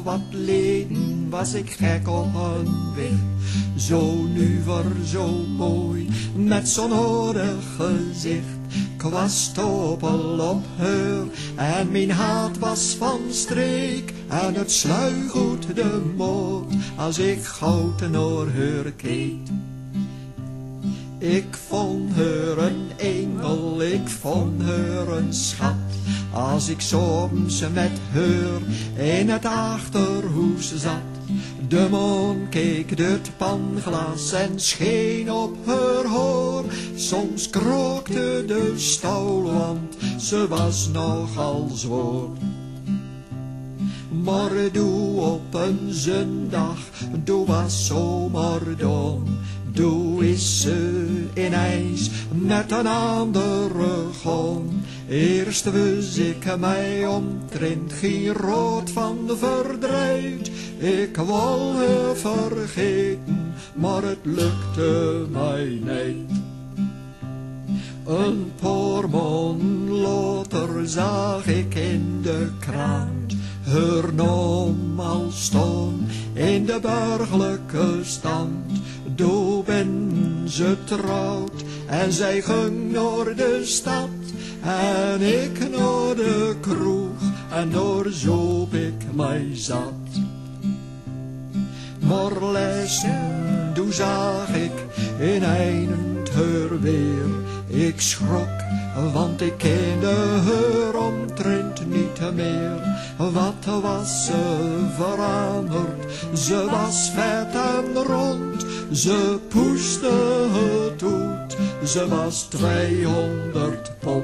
wat leden was ik gek op een wicht. Zo nuver, zo mooi, met zo'n horig gezicht. Ik was stoppel op haar en mijn hart was van streek. En het sluigoed de moord als ik goud naar haar keek. Ik vond haar een engel, ik vond haar een schat. Als ik soms met haar in het achterhuis zat. De maan keek door het panglas en scheen op haar haar. Soms krookte de stal, want ze was nogal zwaar. Maar doe op een zondag, doe was zomaar dan. Doe is ze ineens met een andere gang. Eerst wist ik mij omtrent geen rood van verdriet. Ik wou haar vergeten, maar het lukte mij niet. Een paar maanden later zag ik in de krant haar naam al staan in de burgerlijke stand. Toen ben ze trouwd en zij ging naar de stad. En ik naar de kroeg en daar zoop ik mij zat. Maar lessen, toen zag ik in een haar weer. Ik schrok, want ik kende haar omtrent niet meer. Wat was ze veranderd, ze was vet en rond. Ze poeste het uit, ze was 200 pond.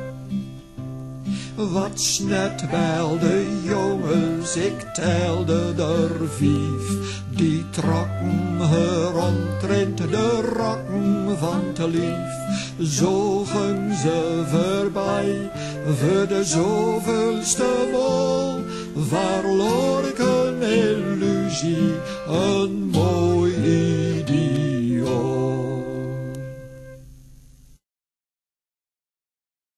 Wat snet bij de jongens, ik telde er 5. Die trokken haar omtrent de rokken van te lief. Zo ging ze voorbij, voor de zoveelste wol. Verloor ik een illusie, een